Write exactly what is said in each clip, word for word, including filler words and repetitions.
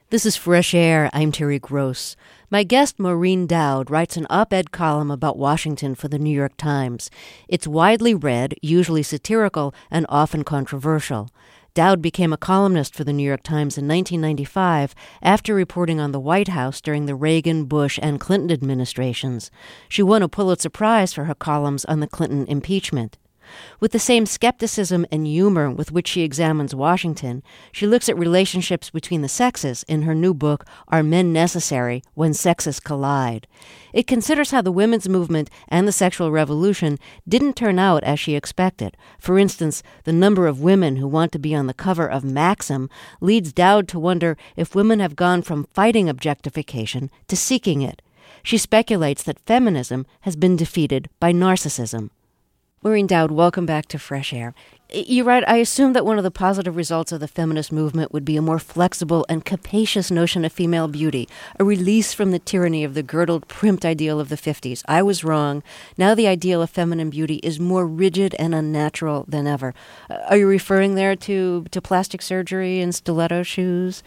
This is Fresh Air. I'm Terry Gross. My guest, Maureen Dowd, writes an op-ed column about Washington for the New York Times. It's widely read, usually satirical, and often controversial. Dowd became a columnist for the New York Times in nineteen ninety-five after reporting on the White House during the Reagan, Bush, and Clinton administrations. She won a Pulitzer Prize for her columns on the Clinton impeachment. With the same skepticism and humor with which she examines Washington, she looks at relationships between the sexes in her new book, Are Men Necessary When Sexes Collide? It considers how the women's movement and the sexual revolution didn't turn out as she expected. For instance, the number of women who want to be on the cover of Maxim leads Dowd to wonder if women have gone from fighting objectification to seeking it. She speculates that feminism has been defeated by narcissism. Maureen Dowd, welcome back to Fresh Air. You write, I assume that one of the positive results of the feminist movement would be a more flexible and capacious notion of female beauty, a release from the tyranny of the girdled, primped ideal of the fifties. I was wrong. Now the ideal of feminine beauty is more rigid and unnatural than ever. Uh, are you referring there to, to plastic surgery and stiletto shoes?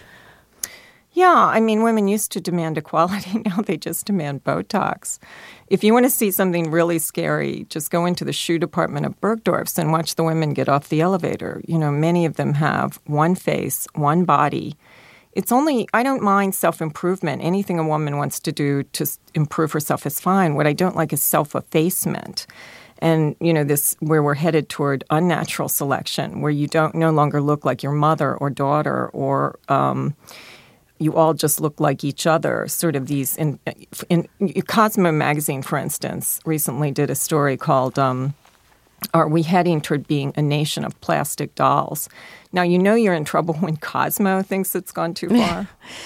Yeah, I mean, women used to demand equality. Now they just demand Botox. If you want to see something really scary, just go into the shoe department of Bergdorf's and watch the women get off the elevator. You know, many of them have one face, one body. It's only, I don't mind self-improvement. Anything a woman wants to do to improve herself is fine. What I don't like is self-effacement. And, you know, this where we're headed toward unnatural selection, where you don't no longer look like your mother or daughter or um you all just look like each other, sort of these, in, in, in Cosmo magazine, for instance, recently did a story called, um, Are We Heading Toward Being a Nation of Plastic Dolls? Now, you know you're in trouble when Cosmo thinks it's gone too far.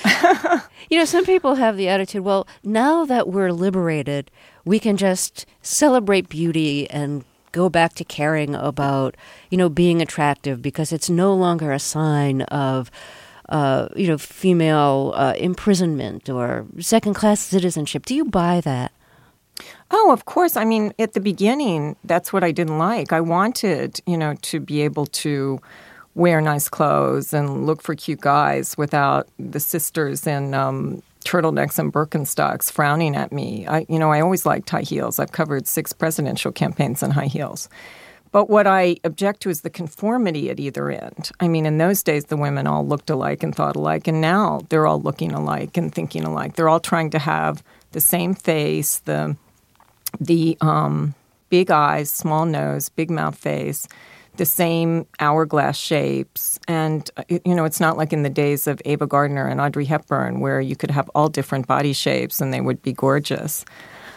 You know, some people have the attitude, well, now that we're liberated, we can just celebrate beauty and go back to caring about, you know, being attractive because it's no longer a sign of Uh, you know, female uh, imprisonment or second-class citizenship. Do you buy that? Oh, of course. I mean, at the beginning, that's what I didn't like. I wanted, you know, to be able to wear nice clothes and look for cute guys without the sisters in um, turtlenecks and Birkenstocks frowning at me. I, you know, I always liked high heels. I've covered six presidential campaigns in high heels. But what I object to is the conformity at either end. I mean, in those days, the women all looked alike and thought alike, and now they're all looking alike and thinking alike. They're all trying to have the same face, the the um, big eyes, small nose, big mouth face, the same hourglass shapes. And, you know, it's not like in the days of Ava Gardner and Audrey Hepburn where you could have all different body shapes and they would be gorgeous.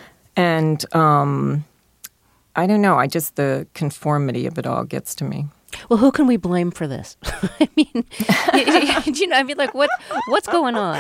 And um I don't know. I just, the conformity of it all gets to me. Well, who can we blame for this? I mean, you know, I mean, like, what what's going on?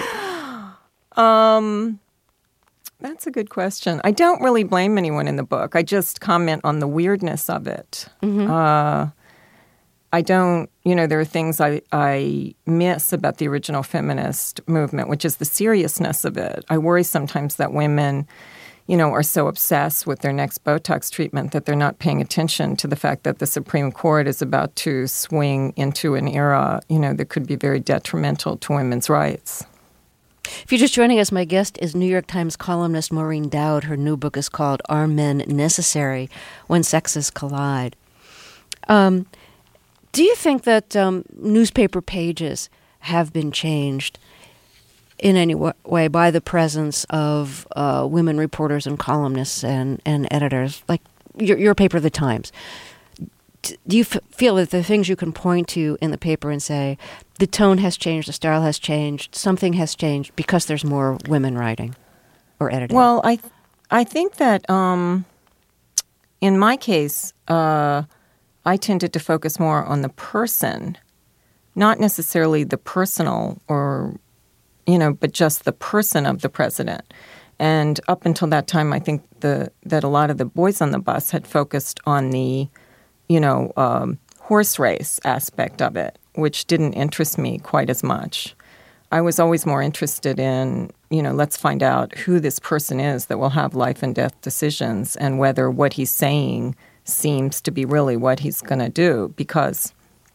Um, that's a good question. I don't really blame anyone in the book. I just comment on the weirdness of it. Mm-hmm. Uh, I don't, you know, there are things I, I miss about the original feminist movement, which is the seriousness of it. I worry sometimes that women, you know, are so obsessed with their next Botox treatment that they're not paying attention to the fact that the Supreme Court is about to swing into an era, you know, that could be very detrimental to women's rights. If you're just joining us, my guest is New York Times columnist Maureen Dowd. Her new book is called Are Men Necessary When Sexes Collide? Um, do you think that um, newspaper pages have been changed in any way by the presence of uh, women reporters and columnists and, and editors, like your, your paper, The Times? Do you f- feel that the things you can point to in the paper and say, the tone has changed, the style has changed, something has changed because there's more women writing or editing? Well, I th- I think that um, in my case, uh, I tended to focus more on the person, not necessarily the personal or you know, but just the person of the president. And up until that time, I think the that a lot of the boys on the bus had focused on the, you know, um, horse race aspect of it, which didn't interest me quite as much. I was always more interested in, you know, let's find out who this person is that will have life and death decisions and whether what he's saying seems to be really what he's going to do. Because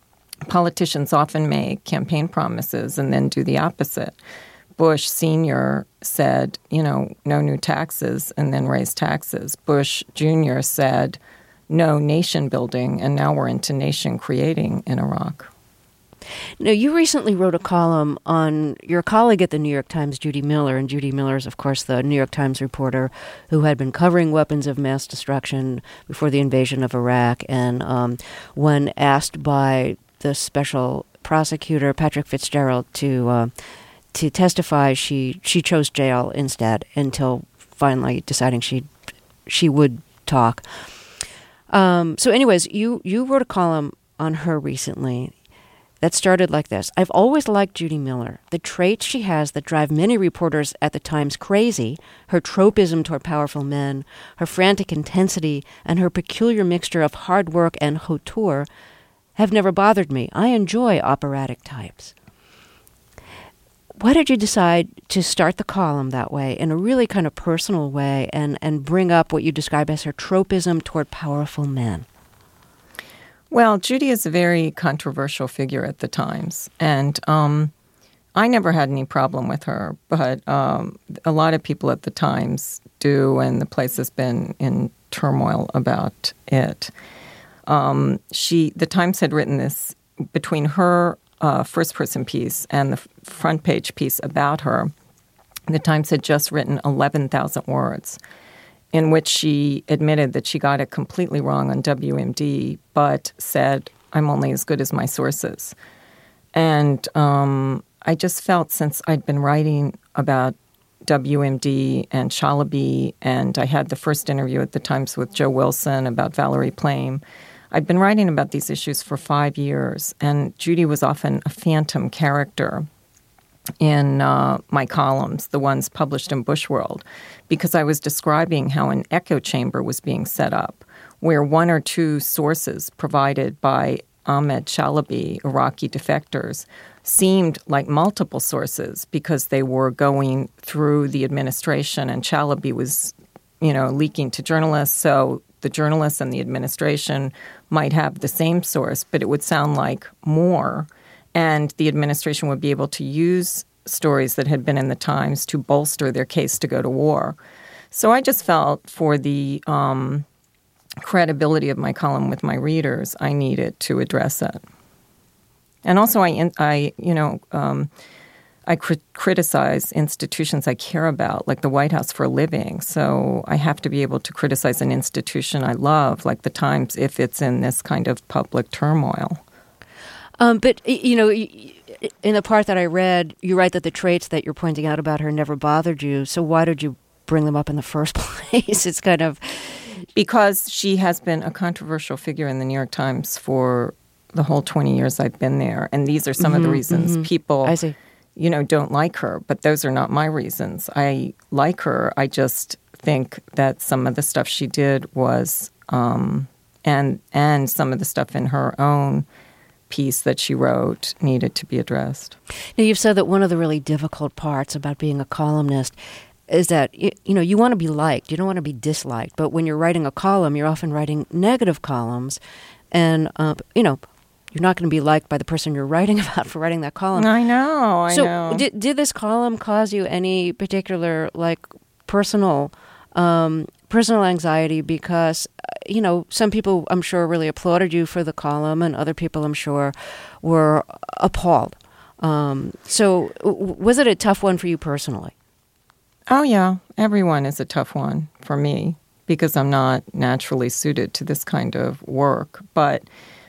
politicians often make campaign promises and then do the opposite. Bush Senior said, you know, no new taxes and then raised taxes. Bush Junior said, no nation building, and now we're into nation creating in Iraq. Now, you recently wrote a column on your colleague at the New York Times, Judy Miller, and Judy Miller is, of course, the New York Times reporter who had been covering weapons of mass destruction before the invasion of Iraq. And um, when asked by the special prosecutor, Patrick Fitzgerald, to uh, to testify, she she chose jail instead until finally deciding she she would talk. Um, so, anyways, you you wrote a column on her recently that started like this. I've always liked Judy Miller. The traits she has that drive many reporters at the Times crazy, her tropism toward powerful men, her frantic intensity, and her peculiar mixture of hard work and hauteur have never bothered me. I enjoy operatic types. Why did you decide to start the column that way, in a really kind of personal way, and, and bring up what you describe as her tropism toward powerful men? Well, Judy is a very controversial figure at the Times, and um, I never had any problem with her, but um, a lot of people at the Times do, and the place has been in turmoil about it. Um, she, the Times had written this between her uh, first-person piece and the front page piece about her. The Times had just written eleven thousand words, in which she admitted that she got it completely wrong on W M D, but said, I'm only as good as my sources. And um, I just felt, since I'd been writing about W M D and Chalabi, and I had the first interview at the Times with Joe Wilson about Valerie Plame, I'd been writing about these issues for five years, and Judy was often a phantom character in uh, my columns, the ones published in Bushworld, because I was describing how an echo chamber was being set up, where one or two sources provided by Ahmed Chalabi, Iraqi defectors, seemed like multiple sources because they were going through the administration, and Chalabi was, you know, leaking to journalists. So the journalists and the administration might have the same source, but it would sound like more. And the administration would be able to use stories that had been in the Times to bolster their case to go to war. So I just felt, for the um, credibility of my column with my readers, I needed to address it. And also, I, I you know, um, I cr- criticize institutions I care about, like the White House, for a living. So I have to be able to criticize an institution I love, like the Times, if it's in this kind of public turmoil. Um, but, you know, in the part that I read, you write that the traits that you're pointing out about her never bothered you. So why did you bring them up in the first place? It's kind of... Because she has been a controversial figure in the New York Times for the whole twenty years I've been there. And these are some mm-hmm, of the reasons mm-hmm. people, I see. you know, don't like her. But those are not my reasons. I like her. I just think that some of the stuff she did was, um, and and some of the stuff in her own piece that she wrote needed to be addressed. Now, you've said that one of the really difficult parts about being a columnist is that, you know, you want to be liked. You don't want to be disliked. But when you're writing a column, you're often writing negative columns. And, uh, you know, you're not going to be liked by the person you're writing about for writing that column. I know, I so know. So did, did this column cause you any particular, like, personal um, personal anxiety? Because, you know, some people, I'm sure, really applauded you for the column, and other people, I'm sure, were appalled. Um, so w- was it a tough one for you personally? Oh, yeah. Everyone is a tough one for me because I'm not naturally suited to this kind of work. But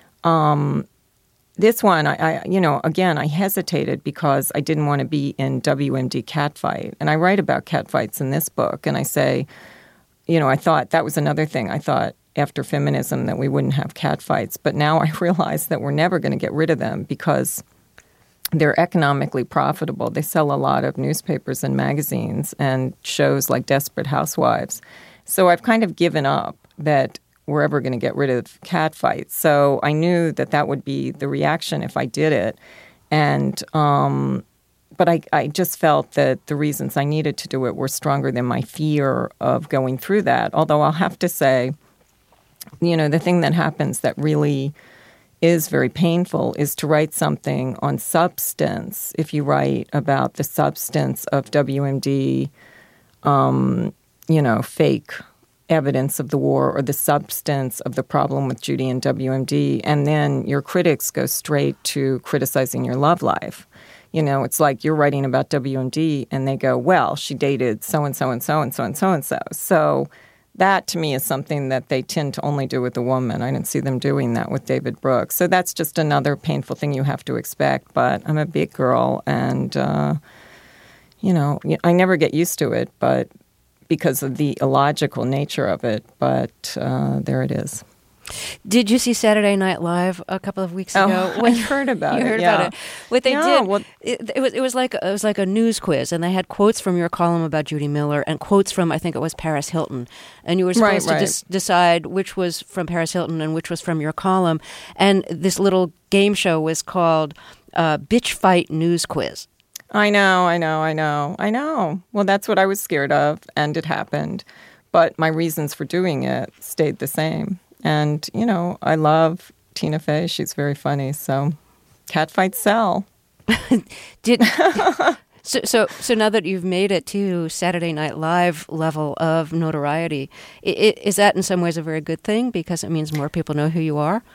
um, this one, I, I, you know, again, I hesitated because I didn't want to be in W M D catfight. And I write about catfights in this book. And I say, you know, I thought that was another thing. I thought after feminism that we wouldn't have catfights. But now I realize that we're never going to get rid of them because they're economically profitable. They sell a lot of newspapers and magazines and shows like Desperate Housewives. So I've kind of given up that we're ever going to get rid of catfights. So I knew that that would be the reaction if I did it. And um, but I, I just felt that the reasons I needed to do it were stronger than my fear of going through that. Although I'll have to say, you know, the thing that happens that really is very painful is to write something on substance. If you write about the substance of W M D, um, you know, fake evidence of the war, or the substance of the problem with Judy and W M D, and then your critics go straight to criticizing your love life. You know, it's like you're writing about W M D and they go, well, she dated so-and-so and so-and-so and so-and-so. So that, to me, is something that they tend to only do with a woman. I didn't see them doing that with David Brooks. So that's just another painful thing you have to expect. But I'm a big girl and, uh, you know, I never get used to it, but because of the illogical nature of it. But uh, there it is. Did you see Saturday Night Live a couple of weeks ago? Oh, I heard about you it. heard yeah. about it. What they yeah, did, well, it, it was it was like it was like a news quiz, and they had quotes from your column about Judy Miller and quotes from, I think it was Paris Hilton, and you were supposed right, to right. dis- decide which was from Paris Hilton and which was from your column. And this little game show was called uh, "Bitch Fight News Quiz." I know, I know, I know, I know. Well, that's what I was scared of, and it happened. But my reasons for doing it stayed the same. And, you know, I love Tina Fey. She's very funny. So catfights sell. Did so, so so now that you've made it to Saturday Night Live level of notoriety, i- i- is that in some ways a very good thing because it means more people know who you are?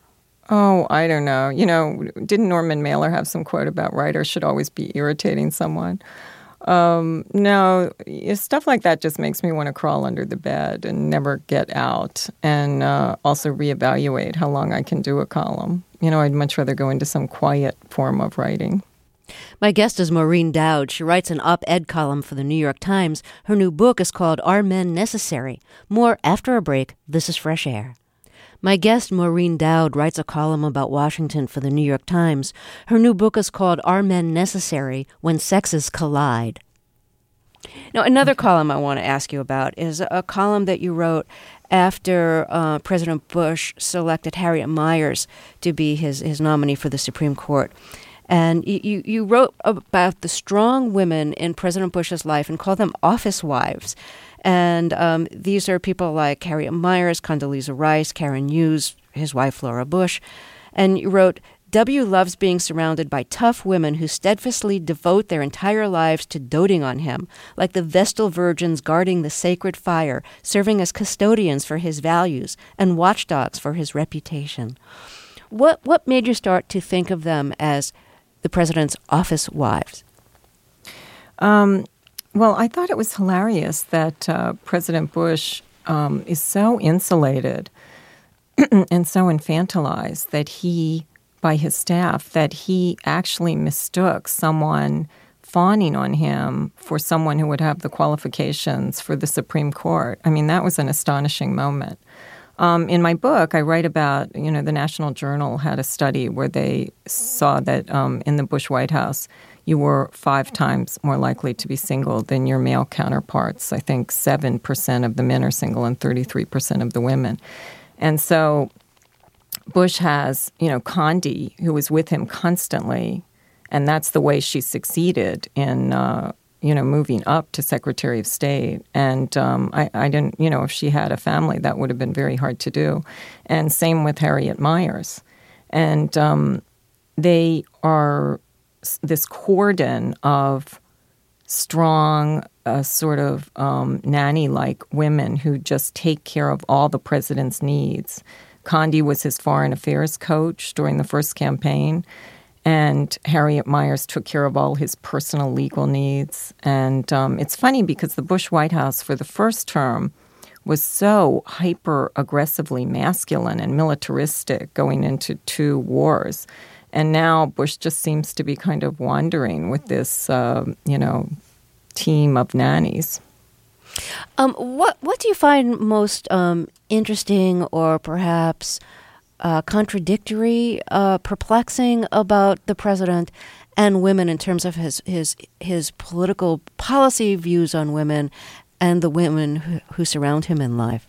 Oh, I don't know. You know, didn't Norman Mailer have some quote about writers should always be irritating someone? Um, no, stuff like that just makes me want to crawl under the bed and never get out, and uh, also reevaluate how long I can do a column. You know, I'd much rather go into some quiet form of writing. My guest is Maureen Dowd. She writes an op-ed column for the New York Times. Her new book is called Are Men Necessary? More after a break. This is Fresh Air. My guest, Maureen Dowd, writes a column about Washington for the New York Times. Her new book is called Are Men Necessary? When Sexes Collide? Now, another column I want to ask you about is a column that you wrote after uh, President Bush selected Harriet Miers to be his, his nominee for the Supreme Court. And you, you wrote about the strong women in President Bush's life and called them office wives. And um, these are people like Harriet Miers, Condoleezza Rice, Karen Hughes, his wife Laura Bush. And you wrote, W loves being surrounded by tough women who steadfastly devote their entire lives to doting on him, like the Vestal virgins guarding the sacred fire, serving as custodians for his values and watchdogs for his reputation. What what made you start to think of them as the president's office wives? Um, well, I thought it was hilarious that uh, President Bush um, is so insulated and so infantilized that he, by his staff, that he actually mistook someone fawning on him for someone who would have the qualifications for the Supreme Court. I mean, that was an astonishing moment. Um, in my book, I write about, you know, the National Journal had a study where they saw that um, in the Bush White House, you were five times more likely to be single than your male counterparts. I think seven percent of the men are single and thirty-three percent of the women. And so Bush has, you know, Condi, who was with him constantly, and that's the way she succeeded in, uh, you know, moving up to Secretary of State. And um, I, I didn't, you know, if she had a family, that would have been very hard to do. And same with Harriet Miers. And um, they are this cordon of strong, uh, sort of um, nanny-like women who just take care of all the president's needs. Condi was his foreign affairs coach during the first campaign, and Harriet Miers took care of all his personal legal needs. And um, it's funny because the Bush White House for the first term was so hyper-aggressively masculine and militaristic going into two wars. And now Bush just seems to be kind of wandering with this, uh, you know, team of nannies. Um, what what do you find most um, interesting or perhaps uh, contradictory, uh, perplexing about the president and women in terms of his his his political policy views on women and the women who, who surround him in life?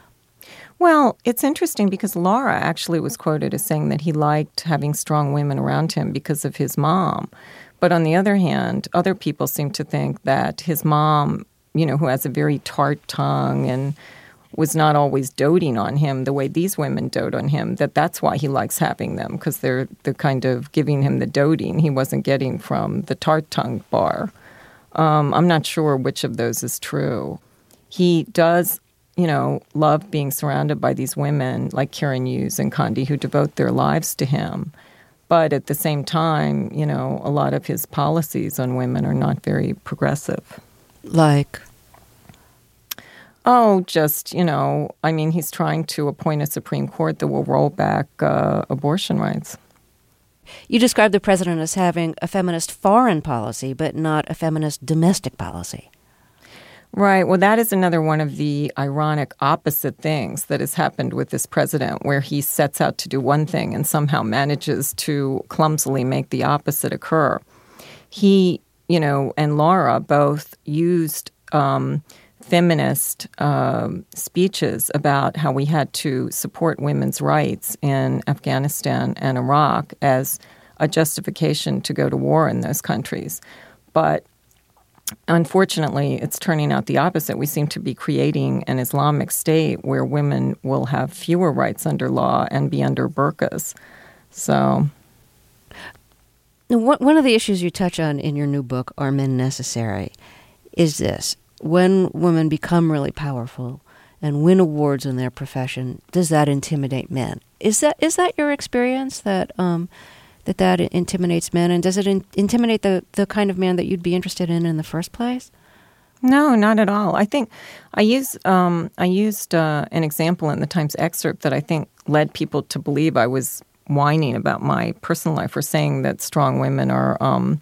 Well, it's interesting because Laura actually was quoted as saying that he liked having strong women around him because of his mom. But on the other hand, other people seem to think that his mom, you know, who has a very tart tongue and was not always doting on him the way these women dote on him, that that's why he likes having them, because they're the kind of giving him the doting he wasn't getting from the tart-tongued bar. Um, I'm not sure which of those is true. He does, you know, love being surrounded by these women like Karen Hughes and Condi who devote their lives to him. But at the same time, you know, a lot of his policies on women are not very progressive. Like? Oh, just, you know, I mean, he's trying to appoint a Supreme Court that will roll back uh, abortion rights. You describe the president as having a feminist foreign policy, but not a feminist domestic policy. Right. Well, that is another one of the ironic opposite things that has happened with this president, where he sets out to do one thing and somehow manages to clumsily make the opposite occur. He, you know, and Laura both used um, feminist um, speeches about how we had to support women's rights in Afghanistan and Iraq as a justification to go to war in those countries. But unfortunately, it's turning out the opposite. We seem to be creating an Islamic state where women will have fewer rights under law and be under burqas. So, one of the issues you touch on in your new book, Are Men Necessary, is this. When women become really powerful and win awards in their profession, does that intimidate men? Is that is that your experience, that um, that that intimidates men? And does it in- intimidate the, the kind of man that you'd be interested in in the first place? No, not at all. I think I use um, I used uh, an example in the Times excerpt that I think led people to believe I was whining about my personal life or saying that strong women are, um,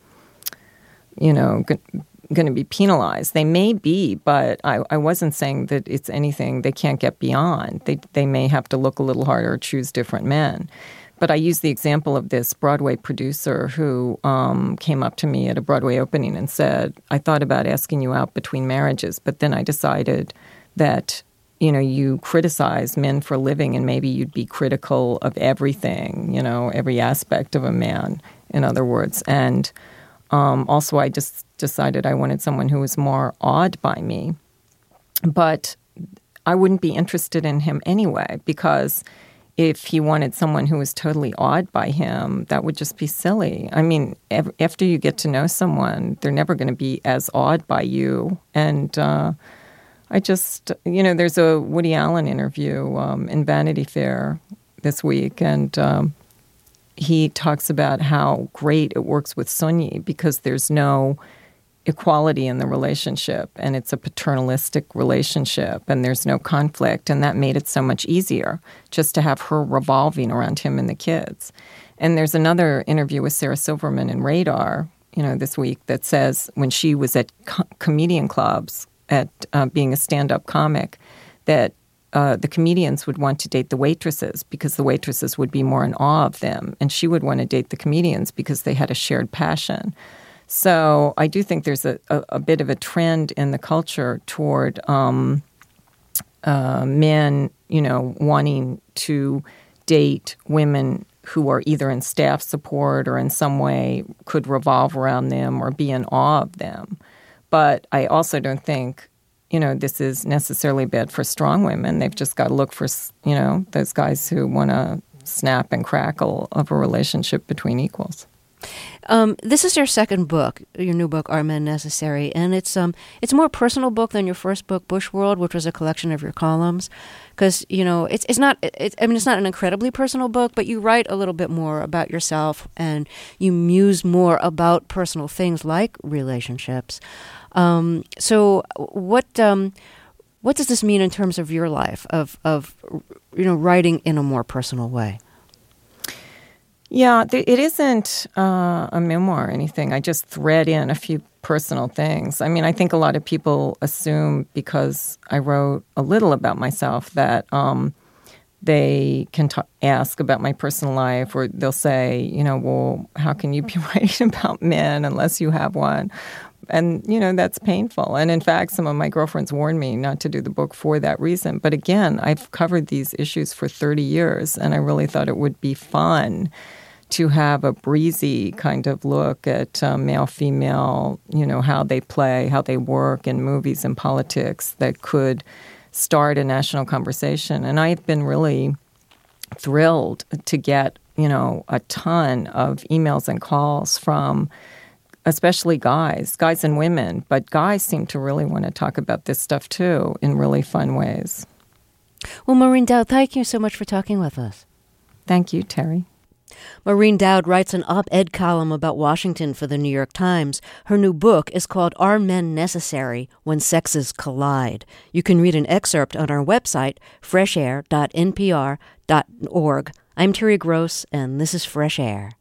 you know, g- going to be penalized. They may be, but I, I wasn't saying that it's anything they can't get beyond. They they may have to look a little harder or choose different men. But I used the example of this Broadway producer who um, came up to me at a Broadway opening and said, I thought about asking you out between marriages, but then I decided that, you know, you criticize men for a living and maybe you'd be critical of everything, you know, every aspect of a man, in other words. And um, also I just decided I wanted someone who was more awed by me. But I wouldn't be interested in him anyway, because if he wanted someone who was totally awed by him, that would just be silly. I mean, ev- after you get to know someone, they're never going to be as awed by you. And uh, I just, you know, there's a Woody Allen interview um, in Vanity Fair this week, and um, he talks about how great it works with Soon-Yi because there's no equality in the relationship, and it's a paternalistic relationship, and there's no conflict, and that made it so much easier just to have her revolving around him and the kids. And there's another interview with Sarah Silverman in Radar, you know, this week that says when she was at co- comedian clubs, at uh, being a stand-up comic, that uh, the comedians would want to date the waitresses because the waitresses would be more in awe of them, and she would want to date the comedians because they had a shared passion. So I do think there's a, a, a bit of a trend in the culture toward um, uh, men, you know, wanting to date women who are either in staff support or in some way could revolve around them or be in awe of them. But I also don't think, you know, this is necessarily bad for strong women. They've just got to look for, you know, those guys who want to snap and crackle of a relationship between equals. Um, this is your second book, your new book, Are Men Necessary? And it's um, it's a more personal book than your first book, Bush World, which was a collection of your columns. Because, you know, it's it's not, it's, I mean, it's not an incredibly personal book, but you write a little bit more about yourself and you muse more about personal things like relationships. Um, so what um, what does this mean in terms of your life, of, of you know, writing in a more personal way? Yeah, it isn't uh, a memoir or anything. I just thread in a few personal things. I mean, I think a lot of people assume because I wrote a little about myself that um, they can t- ask about my personal life, or they'll say, you know, well, how can you be writing about men unless you have one? And, you know, that's painful. And in fact, some of my girlfriends warned me not to do the book for that reason. But again, I've covered these issues for thirty years, and I really thought it would be fun to have a breezy kind of look at um, male-female, you know, how they play, how they work in movies and politics that could start a national conversation. And I've been really thrilled to get, you know, a ton of emails and calls from especially guys, guys and women. But guys seem to really want to talk about this stuff, too, in really fun ways. Well, Maureen Dowd, thank you so much for talking with us. Thank you, Terry. Maureen Dowd writes an op-ed column about Washington for the New York Times. Her new book is called Are Men Necessary When Sexes Collide? You can read an excerpt on our website, fresh air dot n p r dot org. I'm Terry Gross, and this is Fresh Air.